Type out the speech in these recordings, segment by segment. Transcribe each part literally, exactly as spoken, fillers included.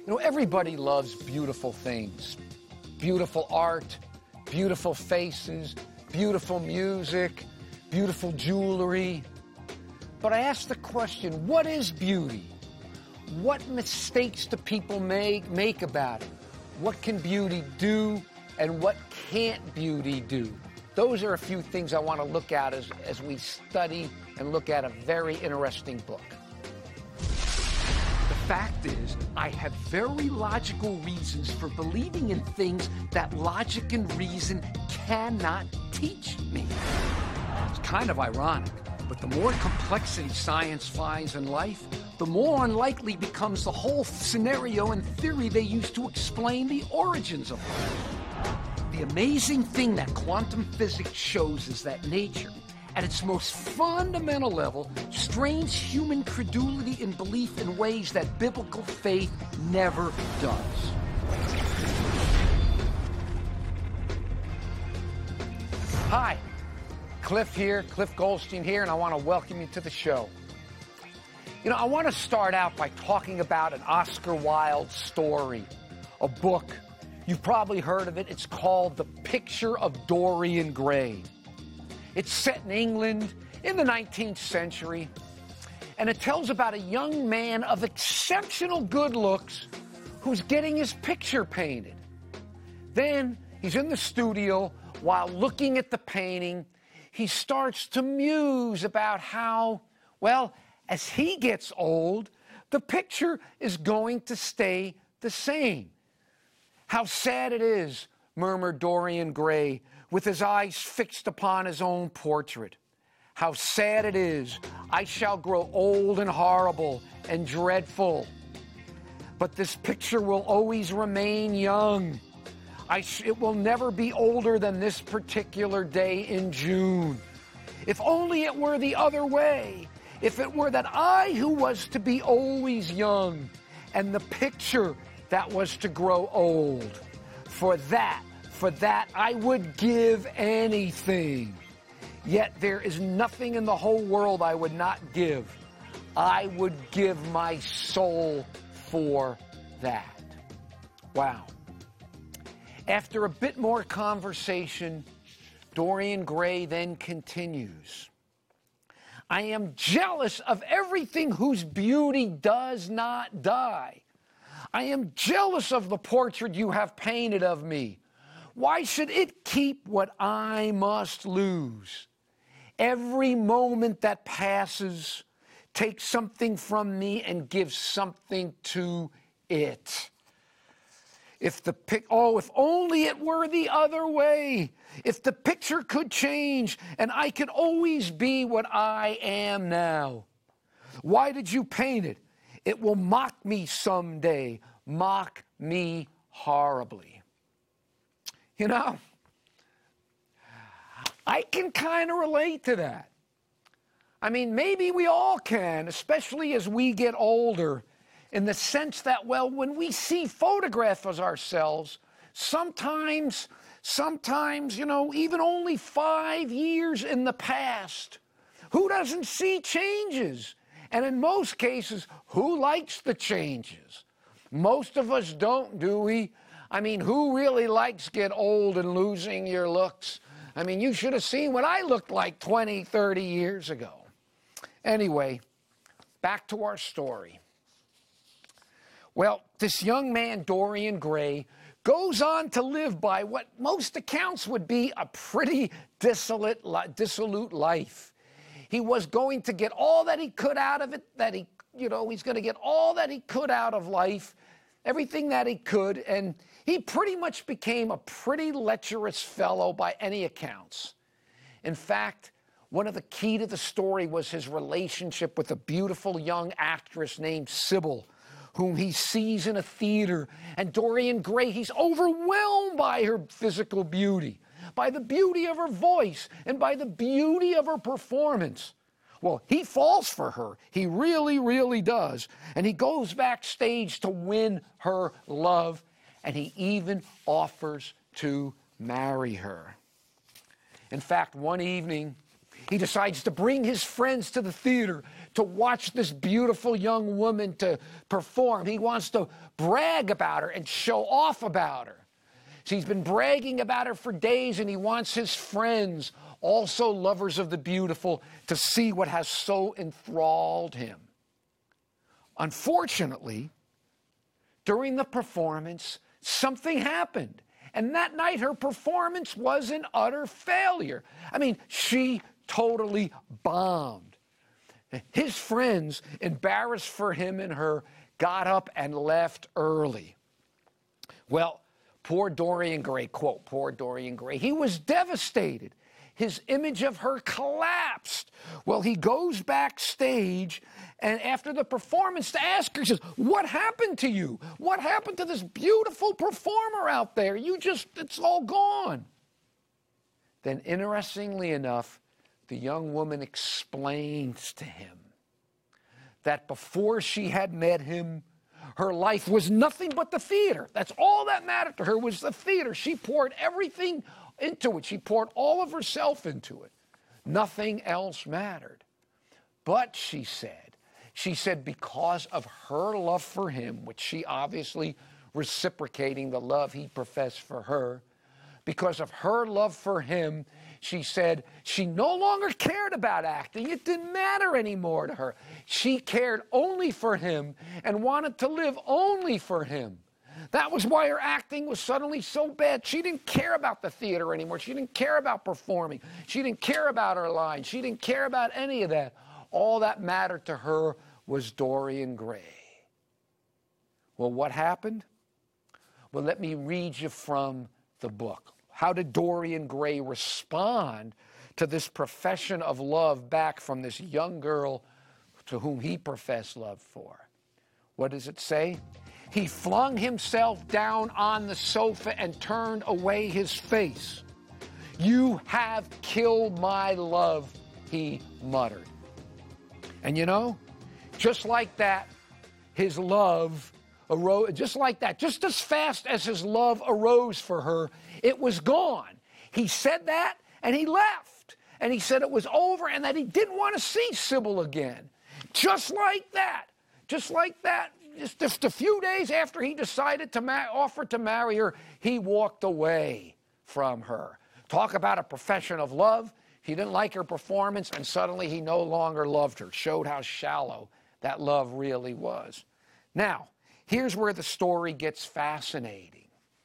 You know, everybody loves beautiful things. Beautiful art, beautiful faces, beautiful music, beautiful jewelry. But I ask the question, what is beauty? What mistakes do people make, make about it? What can beauty do and what can't beauty do? Those are a few things I want to look at as, as we study and look at a very interesting book. The fact is, I have very logical reasons for believing in things that logic and reason cannot teach me. It's kind of ironic, but the more complexity science finds in life, the more unlikely becomes the whole scenario and theory they use to explain the origins of life. The amazing thing that quantum physics shows is that nature, at its most fundamental level, strains human credulity and belief in ways that biblical faith never does. Hi, Cliff here, Cliff Goldstein here, and I want to welcome you to the show. You know, I want to start out by talking about an Oscar Wilde story, a book. You've probably heard of it. It's called The Picture of Dorian Gray. It's set in England in the nineteenth century, and it tells about a young man of exceptional good looks who's getting his picture painted. Then he's in the studio while looking at the painting. He starts to muse about how, well, as he gets old, the picture is going to stay the same. How sad it is, murmured Dorian Gray, with his eyes fixed upon his own portrait. How sad it is, I shall grow old and horrible and dreadful. But this picture will always remain young. I sh- it will never be older than this particular day in June. If only it were the other way. If it were that I who was to be always young, and the picture that was to grow old. For that, for that I would give anything. Yet there is nothing in the whole world I would not give. I would give my soul for that. Wow. After a bit more conversation, Dorian Gray then continues. I am jealous of everything whose beauty does not die. I am jealous of the portrait you have painted of me. Why should it keep what I must lose? Every moment that passes takes something from me and gives something to it. If the pic, oh, if only it were the other way. If the picture could change and I could always be what I am now. Why did you paint it? It will mock me someday, mock me horribly. You know, I can kind of relate to that. I mean, maybe we all can, especially as we get older, in the sense that, well, when we see photographs of ourselves, sometimes, sometimes, you know, even only five years in the past, who doesn't see changes? And in most cases, who likes the changes? Most of us don't, do we? I mean, who really likes get old and losing your looks? I mean, you should have seen what I looked like twenty, thirty years ago. Anyway, back to our story. Well, this young man, Dorian Gray, goes on to live by what most accounts would be a pretty dissolute, dissolute life. He was going to get all that he could out of it, that he, you know, he's going to get all that he could out of life, everything that he could, and he pretty much became a pretty lecherous fellow by any accounts. In fact, one of the key to the story was his relationship with a beautiful young actress named Sybil, whom he sees in a theater. And Dorian Gray, he's overwhelmed by her physical beauty, by the beauty of her voice, and by the beauty of her performance. Well, he falls for her. He really, really does. And he goes backstage to win her love, and he even offers to marry her. In fact, one evening, he decides to bring his friends to the theater to watch this beautiful young woman to perform. He wants to brag about her and show off about her. So he's been bragging about her for days, and he wants his friends, also lovers of the beautiful, to see what has so enthralled him. Unfortunately, during the performance, something happened. And that night, her performance was an utter failure. I mean, she totally bombed. His friends, embarrassed for him and her, got up and left early. Well, poor Dorian Gray, quote, poor Dorian Gray, he was devastated. His image of her collapsed. Well, he goes backstage, and after the performance to ask her, he says, what happened to you? What happened to this beautiful performer out there? You just, it's all gone. Then, interestingly enough, the young woman explains to him that before she had met him, her life was nothing but the theater. That's all that mattered to her, was the theater. She poured everything into it. She poured all of herself into it. Nothing else mattered. But, she said, she said because of her love for him, which she obviously reciprocating the love he professed for her, because of her love for him, she said she no longer cared about acting. It didn't matter anymore to her. She cared only for him and wanted to live only for him. That was why her acting was suddenly so bad. She didn't care about the theater anymore. She didn't care about performing. She didn't care about her lines. She didn't care about any of that. All that mattered to her was Dorian Gray. Well, what happened? Well, let me read you from the book. How did Dorian Gray respond to this profession of love back from this young girl to whom he professed love for? What does it say? He flung himself down on the sofa and turned away his face. You have killed my love, he muttered. And you know, just like that, his love arose, just like that, just as fast as his love arose for her, it was gone. He said that, and he left. And he said it was over and that he didn't want to see Sybil again. Just like that. Just like that. Just, just a few days after he decided to ma- offer to marry her, he walked away from her. Talk about a profession of love. He didn't like her performance, and suddenly he no longer loved her. Showed how shallow that love really was. Now, here's where the story gets fascinating.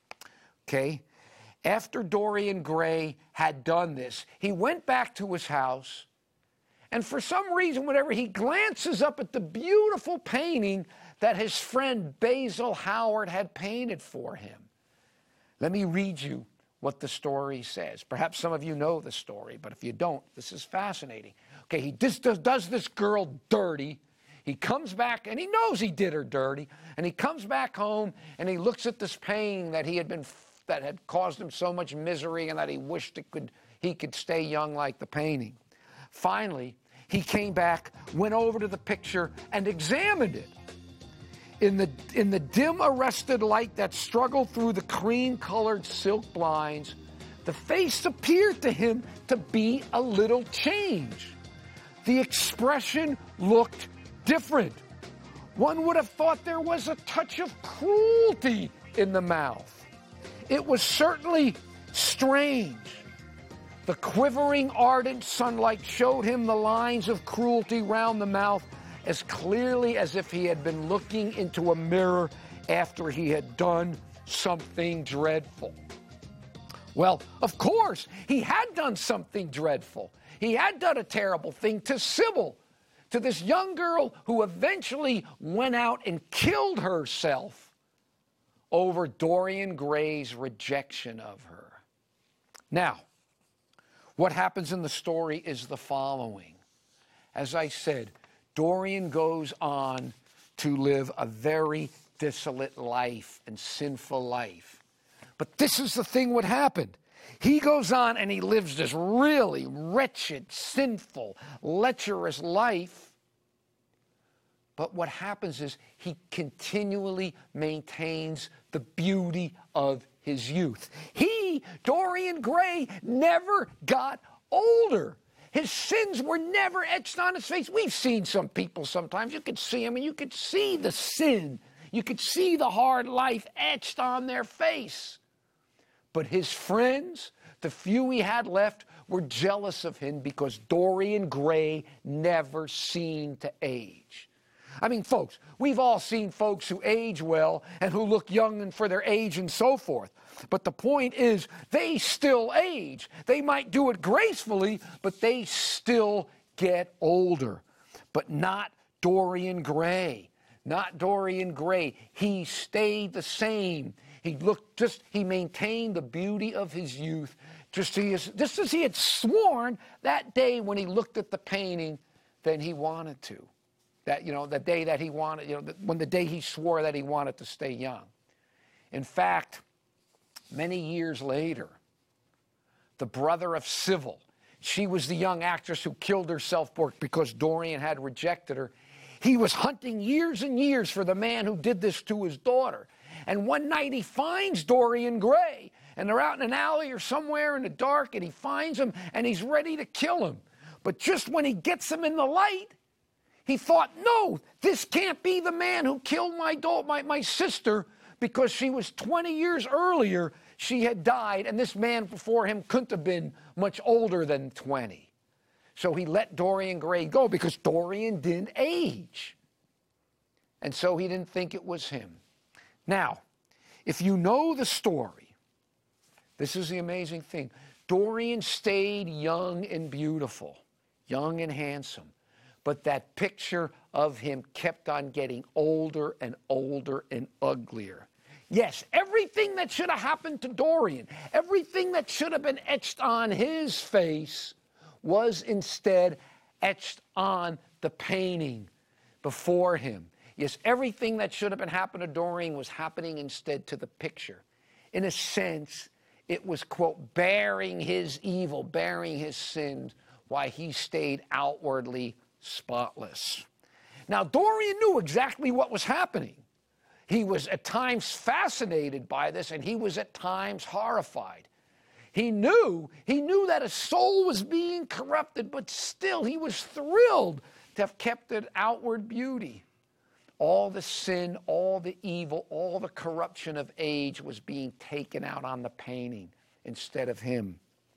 Okay? After Dorian Gray had done this, he went back to his house, and for some reason, whatever, he glances up at the beautiful painting that his friend Basil Howard had painted for him. Let me read you what the story says. Perhaps some of you know the story, but if you don't, this is fascinating. Okay, he just does, does this girl dirty. He comes back, and he knows he did her dirty, and he comes back home, and he looks at this painting that he had been that had caused him so much misery and that he wished it could he could stay young like the painting. Finally, he came back, went over to the picture, and examined it. In the, in the dim arrested light that struggled through the cream-colored silk blinds, the face appeared to him to be a little changed. The expression looked different. One would have thought there was a touch of cruelty in the mouth. It was certainly strange. The quivering, ardent sunlight showed him the lines of cruelty round the mouth as clearly as if he had been looking into a mirror after he had done something dreadful. Well, of course, he had done something dreadful. He had done a terrible thing to Sybil, to this young girl who eventually went out and killed herself over Dorian Gray's rejection of her. Now, what happens in the story is the following. As I said, Dorian goes on to live a very dissolute life and sinful life. But this is the thing what happened. He goes on and he lives this really wretched, sinful, lecherous life. But what happens is he continually maintains the beauty of his youth. He, Dorian Gray, never got older. His sins were never etched on his face. We've seen some people sometimes. You could see them and you could see the sin. You could see the hard life etched on their face. But his friends, the few he had left, were jealous of him because Dorian Gray never seemed to age. I mean, folks, we've all seen folks who age well and who look young and for their age and so forth. But the point is, they still age. They might do it gracefully, but they still get older. But not Dorian Gray. Not Dorian Gray. He stayed the same. He looked just, he maintained the beauty of his youth, just as, just as he had sworn that day when he looked at the painting that he wanted to. That, you know, the day that he wanted, you know, the, when the day he swore that he wanted to stay young. In fact, many years later, the brother of Sybil, she was the young actress who killed herself because Dorian had rejected her. He was hunting years and years for the man who did this to his daughter. And one night he finds Dorian Gray, and they're out in an alley or somewhere in the dark, and he finds him, and he's ready to kill him. But just when he gets him in the light, he thought, no, this can't be the man who killed my, daughter, my, my sister, because she was twenty years earlier, she had died, and this man before him couldn't have been much older than twenty. So he let Dorian Gray go because Dorian didn't age. And so he didn't think it was him. Now, if you know the story, this is the amazing thing. Dorian stayed young and beautiful, young and handsome. But that picture of him kept on getting older and older and uglier. Yes, everything that should have happened to Dorian, everything that should have been etched on his face was instead etched on the painting before him. Yes, everything that should have been happening to Dorian was happening instead to the picture. In a sense, it was, quote, bearing his evil, bearing his sins, while he stayed outwardly spotless. Now, Dorian knew exactly what was happening. He was at times fascinated by this, and he was at times horrified. He knew, he knew that his soul was being corrupted, but still he was thrilled to have kept an outward beauty. All the sin, all the evil, all the corruption of age was being taken out on the painting instead of him.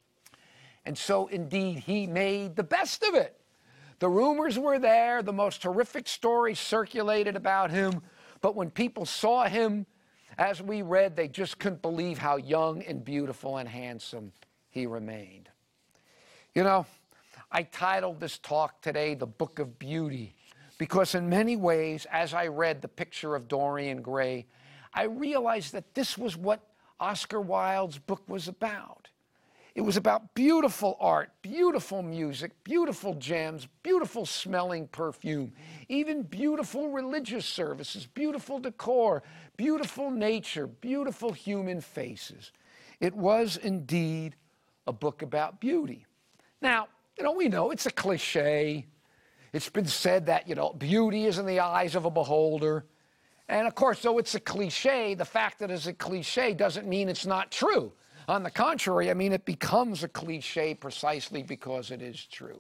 And so, indeed, he made the best of it. The rumors were there, the most horrific stories circulated about him, but when people saw him, as we read, they just couldn't believe how young and beautiful and handsome he remained. You know, I titled this talk today, The Book of Beauty, because in many ways, as I read the picture of Dorian Gray, I realized that this was what Oscar Wilde's book was about. It was about beautiful art, beautiful music, beautiful gems, beautiful smelling perfume, even beautiful religious services, beautiful decor, beautiful nature, beautiful human faces. It was indeed a book about beauty. Now, you know, we know it's a cliche. It's been said that, you know, beauty is in the eyes of a beholder. And of course, though it's a cliche, the fact that it's a cliche doesn't mean it's not true. On the contrary, I mean, it becomes a cliche precisely because it is true.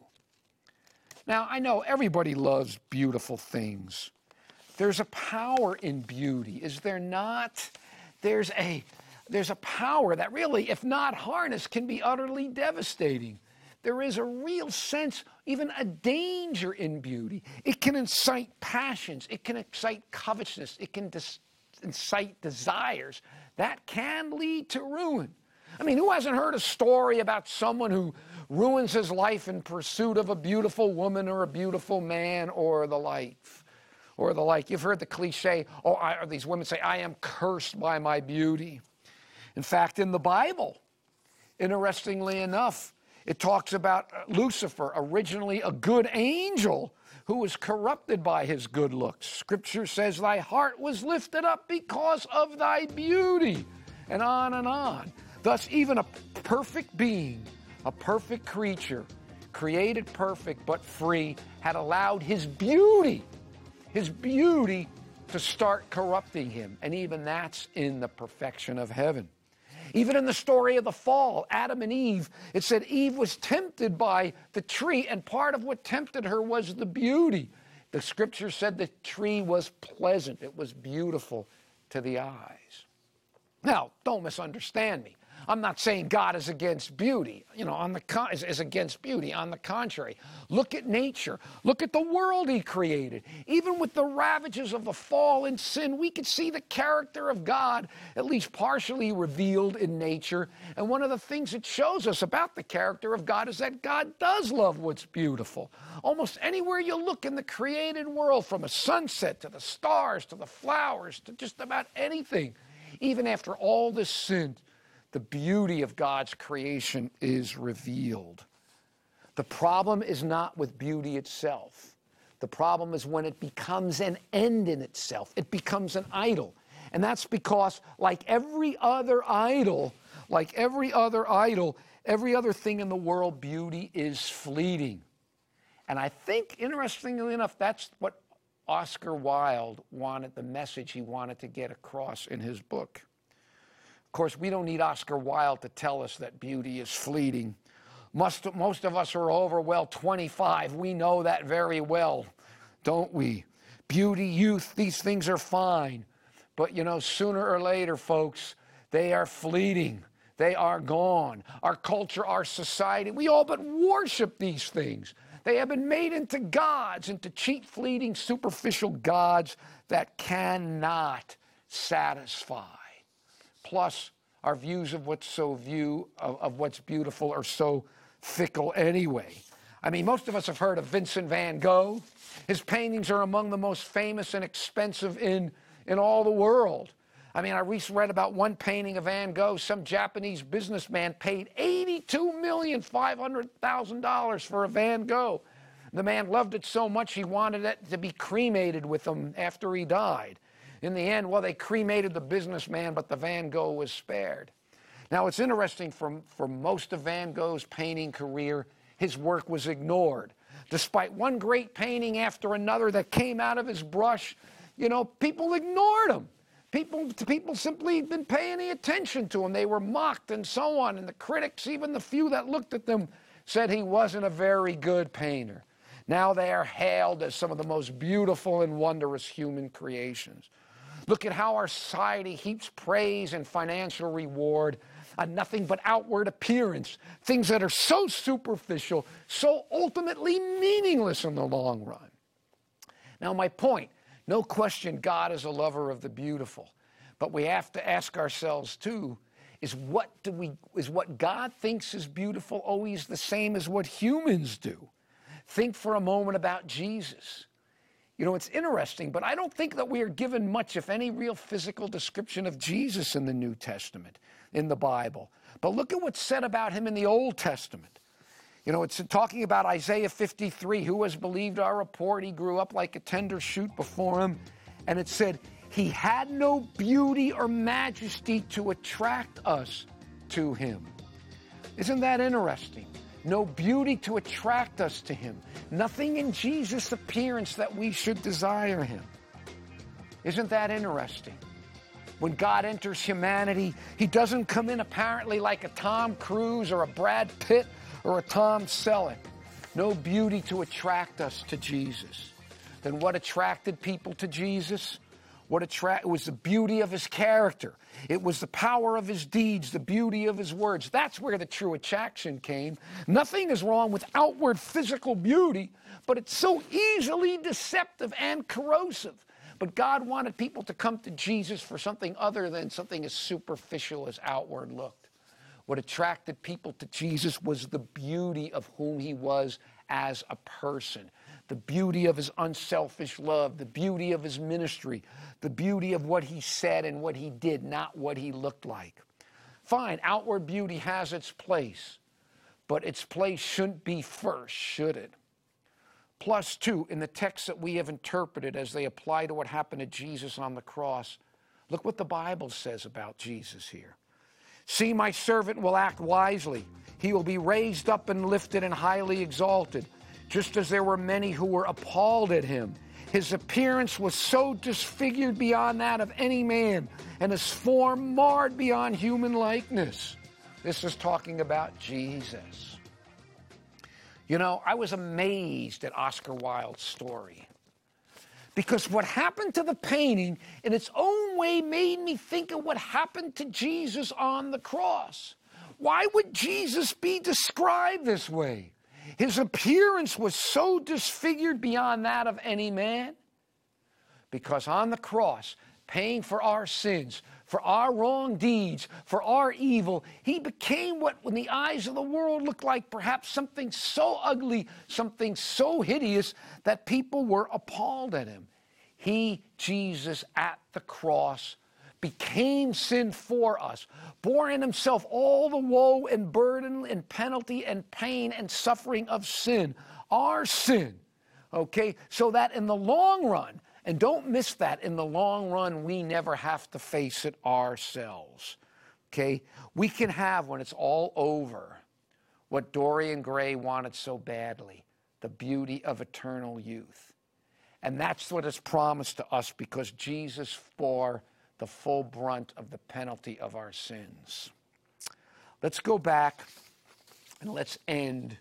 Now, I know everybody loves beautiful things. There's a power in beauty, is there not? There's a, there's a power that really, if not harnessed, can be utterly devastating. There is a real sense, even a danger in beauty. It can incite passions. It can excite covetousness. It can dis- incite desires. That can lead to ruin. I mean, who hasn't heard a story about someone who ruins his life in pursuit of a beautiful woman or a beautiful man or the like? Or the like. You've heard the cliche, oh, I, or these women say, I am cursed by my beauty. In fact, in the Bible, interestingly enough, it talks about Lucifer, originally a good angel, who was corrupted by his good looks. Scripture says, thy heart was lifted up because of thy beauty, and on and on. Thus, even a perfect being, a perfect creature, created perfect but free, had allowed his beauty, his beauty to start corrupting him. And even that's in the perfection of heaven. Even in the story of the fall, Adam and Eve, it said Eve was tempted by the tree, and part of what tempted her was the beauty. The scripture said the tree was pleasant. It was beautiful to the eyes. Now, don't misunderstand me. I'm not saying God is against beauty, you know, on the con- is, is against beauty. On the contrary, look at nature. Look at the world he created. Even with the ravages of the fall and sin, we can see the character of God at least partially revealed in nature. And one of the things it shows us about the character of God is that God does love what's beautiful. Almost anywhere you look in the created world, from a sunset to the stars to the flowers to just about anything, even after all this sin, the beauty of God's creation is revealed. The problem is not with beauty itself. The problem is when it becomes an end in itself. It becomes an idol. And that's because, like every other idol, like every other idol, every other thing in the world, beauty is fleeting. And I think, interestingly enough, that's what Oscar Wilde wanted, the message he wanted to get across in his book. Of course, we don't need Oscar Wilde to tell us that beauty is fleeting. Most, most of us are over, well, twenty-five. We know that very well, don't we? Beauty, youth, these things are fine. But, you know, sooner or later, folks, they are fleeting. They are gone. Our culture, our society, we all but worship these things. They have been made into gods, into cheap, fleeting, superficial gods that cannot satisfy. Plus, our views of what's so view of, of what's beautiful are so fickle anyway. I mean, most of us have heard of Vincent van Gogh. His paintings are among the most famous and expensive in, in all the world. I mean, I recently read about one painting of Van Gogh. Some Japanese businessman paid eighty-two million five hundred thousand dollars for a Van Gogh. The man loved it so much he wanted it to be cremated with him after he died. In the end, well, they cremated the businessman, but the Van Gogh was spared. Now, it's interesting, for, for most of Van Gogh's painting career, his work was ignored. Despite one great painting after another that came out of his brush, you know, people ignored him. People, people simply didn't pay any attention to him. They were mocked and so on. And the critics, even the few that looked at them, said he wasn't a very good painter. Now they are hailed as some of the most beautiful and wondrous human creations. Look at how our society heaps praise and financial reward on nothing but outward appearance, things that are so superficial, so ultimately meaningless in the long run. Now, my point, no question God is a lover of the beautiful, but we have to ask ourselves too, is what do we is what God thinks is beautiful always the same as what humans do? Think for a moment about Jesus. You know, it's interesting, but I don't think that we are given much, if any, real physical description of Jesus in the New Testament, in the Bible. But look at what's said about him in the Old Testament. You know, it's talking about Isaiah fifty-three, who has believed our report? He grew up like a tender shoot before him. And it said, he had no beauty or majesty to attract us to him. Isn't that interesting? No beauty to attract us to him. Nothing in Jesus' appearance that we should desire him. Isn't that interesting? When God enters humanity, he doesn't come in apparently like a Tom Cruise or a Brad Pitt or a Tom Selleck. No beauty to attract us to Jesus. Then what attracted people to Jesus? What attract it was the beauty of his character. It was the power of his deeds, the beauty of his words. That's where the true attraction came. Nothing is wrong with outward physical beauty, but it's so easily deceptive and corrosive. But God wanted people to come to Jesus for something other than something as superficial as outward looked. What attracted people to Jesus was the beauty of whom he was as a person, the beauty of his unselfish love, the beauty of his ministry, the beauty of what he said and what he did, not what he looked like. Fine, outward beauty has its place, but its place shouldn't be first, should it? Plus, two, in the texts that we have interpreted as they apply to what happened to Jesus on the cross, look what the Bible says about Jesus here. See, my servant will act wisely. He will be raised up and lifted and highly exalted, just as there were many who were appalled at him. His appearance was so disfigured beyond that of any man, and his form marred beyond human likeness. This is talking about Jesus. You know, I was amazed at Oscar Wilde's story, because what happened to the painting in its own way made me think of what happened to Jesus on the cross. Why would Jesus be described this way? His appearance was so disfigured beyond that of any man. Because on the cross, paying for our sins, for our wrong deeds, for our evil, he became what in the eyes of the world looked like perhaps something so ugly, something so hideous that people were appalled at him. He, Jesus, at the cross, became sin for us, bore in himself all the woe and burden and penalty and pain and suffering of sin, our sin, okay, so that in the long run, and don't miss that, in the long run, we never have to face it ourselves, okay? We can have, when it's all over, what Dorian Gray wanted so badly, the beauty of eternal youth. And that's what is promised to us because Jesus bore the full brunt of the penalty of our sins. Let's go back and let's end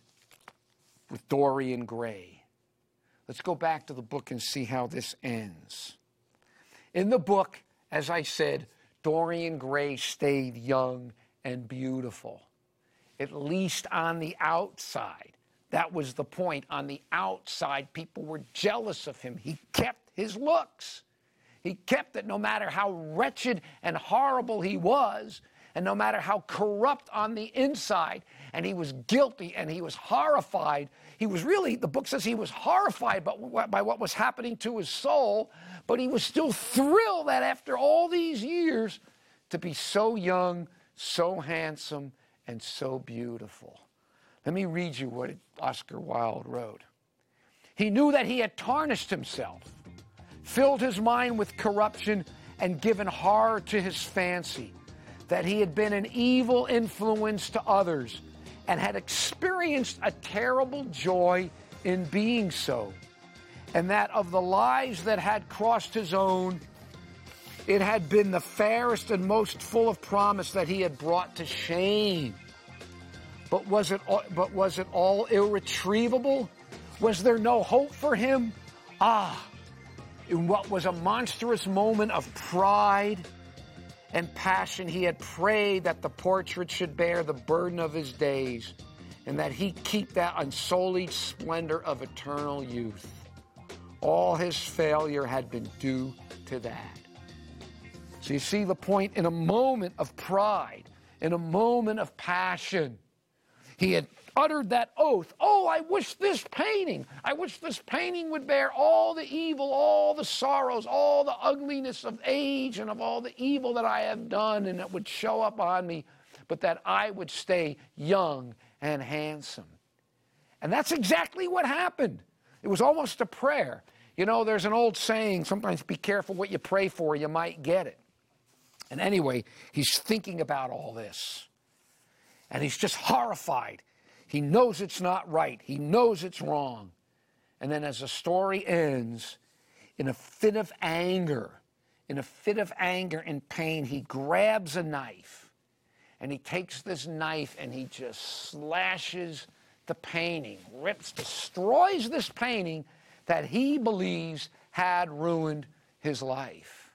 with Dorian Gray. Let's go back to the book and see how this ends. In the book, as I said, Dorian Gray stayed young and beautiful, at least on the outside. That was the point. On the outside, people were jealous of him. He kept his looks. He kept it no matter how wretched and horrible he was, and no matter how corrupt on the inside, and he was guilty and he was horrified. He was really, the book says he was horrified by what, by what was happening to his soul, but he was still thrilled that after all these years to be so young, so handsome, and so beautiful. Let me read you what Oscar Wilde wrote. He knew that he had tarnished himself, filled his mind with corruption, and given horror to his fancy, that he had been an evil influence to others and had experienced a terrible joy in being so, and that of the lives that had crossed his own, it had been the fairest and most full of promise that he had brought to shame. But was it all, but was it all irretrievable? Was there no hope for him? Ah, in what was a monstrous moment of pride and passion, he had prayed that the portrait should bear the burden of his days and that he keep that unsullied splendor of eternal youth. All his failure had been due to that. So you see the point. In a moment of pride, in a moment of passion, he had uttered that oath. Oh, I wish this painting, I wish this painting would bear all the evil, all the sorrows, all the ugliness of age and of all the evil that I have done, and it would show up on me, but that I would stay young and handsome. And that's exactly what happened. It was almost a prayer. You know, there's an old saying, sometimes be careful what you pray for, you might get it. And anyway, he's thinking about all this. And he's just horrified. He knows it's not right. He knows it's wrong. And then as the story ends, in a fit of anger, in a fit of anger and pain, he grabs a knife. And he takes this knife and he just slashes the painting, rips, destroys this painting that he believes had ruined his life.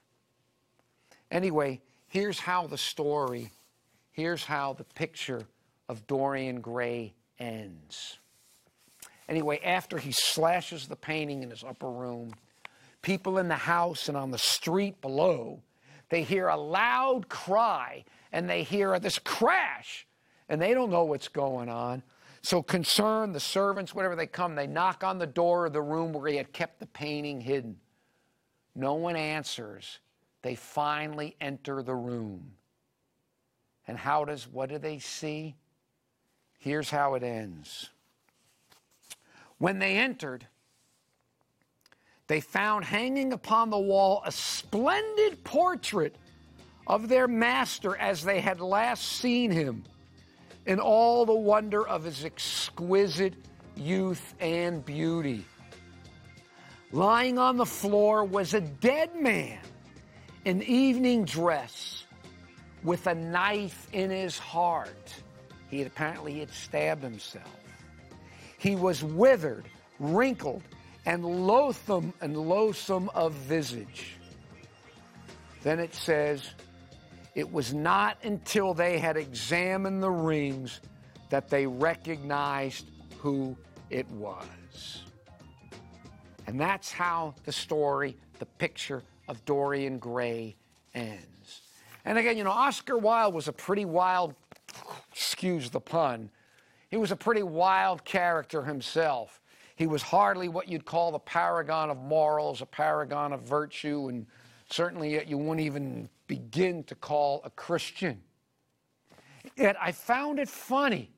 Anyway, here's how the story, here's how the picture of Dorian Gray ends. Anyway, after he slashes the painting in his upper room, people in the house and on the street below, they hear a loud cry and they hear this crash, and they don't know what's going on. So concerned, the servants, whatever they come, they knock on the door of the room where he had kept the painting hidden. No one answers. They finally enter the room. And how does, what do they see? Here's how it ends. When they entered, they found hanging upon the wall a splendid portrait of their master as they had last seen him, in all the wonder of his exquisite youth and beauty. Lying on the floor was a dead man in evening dress with a knife in his heart. He had apparently had stabbed himself. He was withered, wrinkled, and loathsome and loathsome of visage. Then it says, it was not until they had examined the rings that they recognized who it was. And that's how the story, the picture of Dorian Gray ends. And again, you know, Oscar Wilde was a pretty wild, excuse the pun, he was a pretty wild character himself. He was hardly what you'd call the paragon of morals, a paragon of virtue, and certainly you wouldn't even begin to call a Christian. Yet I found it funny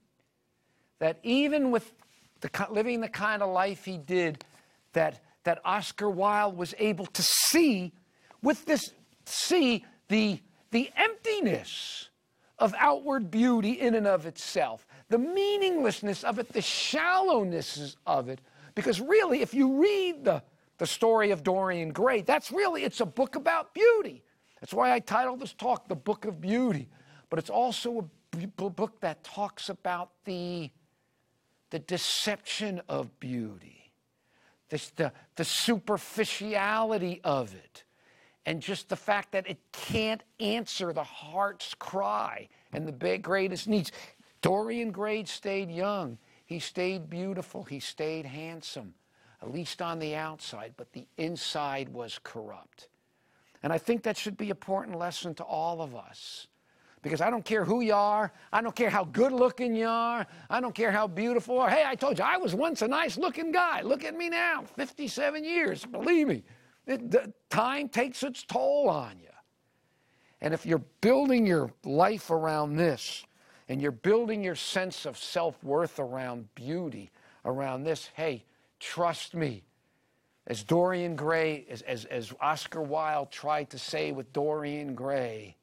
that even with the, living the kind of life he did, that, that Oscar Wilde was able to see, with this, see the, the emptiness of outward beauty in and of itself, the meaninglessness of it, the shallowness of it. Because really, if you read the, the story of Dorian Gray, that's really, it's a book about beauty. That's why I titled this talk, The Book of Beauty. But it's also a book that talks about the, the deception of beauty, this, the, the superficiality of it, and just the fact that it can't answer the heart's cry and the greatest needs. Dorian Gray stayed young. He stayed beautiful. He stayed handsome, at least on the outside, but the inside was corrupt. And I think that should be an important lesson to all of us. Because I don't care who you are. I don't care how good looking you are. I don't care how beautiful you are. Hey, I told you, I was once a nice looking guy. Look at me now, fifty-seven years. Believe me, it, the time takes its toll on you. And if you're building your life around this, and you're building your sense of self-worth around beauty, around this, hey, trust me. As Dorian Gray, as, as, as Oscar Wilde tried to say with Dorian Gray,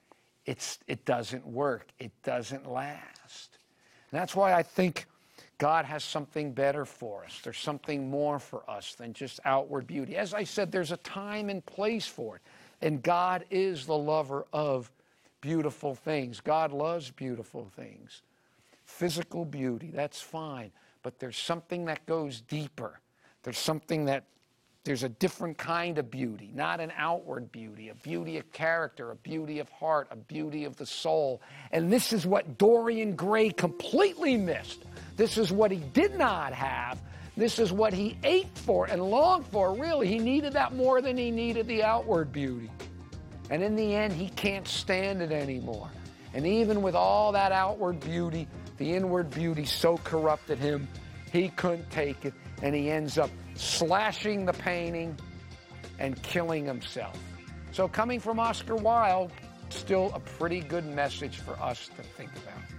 it's, it doesn't work. It doesn't last. And that's why I think God has something better for us. There's something more for us than just outward beauty. As I said, there's a time and place for it. And God is the lover of beautiful things. God loves beautiful things. Physical beauty, that's fine. But there's something that goes deeper. There's something that, there's a different kind of beauty, not an outward beauty, a beauty of character, a beauty of heart, a beauty of the soul. And this is what Dorian Gray completely missed. This is what he did not have. This is what he ached for and longed for. Really, he needed that more than he needed the outward beauty. And in the end, he can't stand it anymore. And even with all that outward beauty, the inward beauty so corrupted him, he couldn't take it. And he ends up slashing the painting and killing himself. So coming from Oscar Wilde, still a pretty good message for us to think about.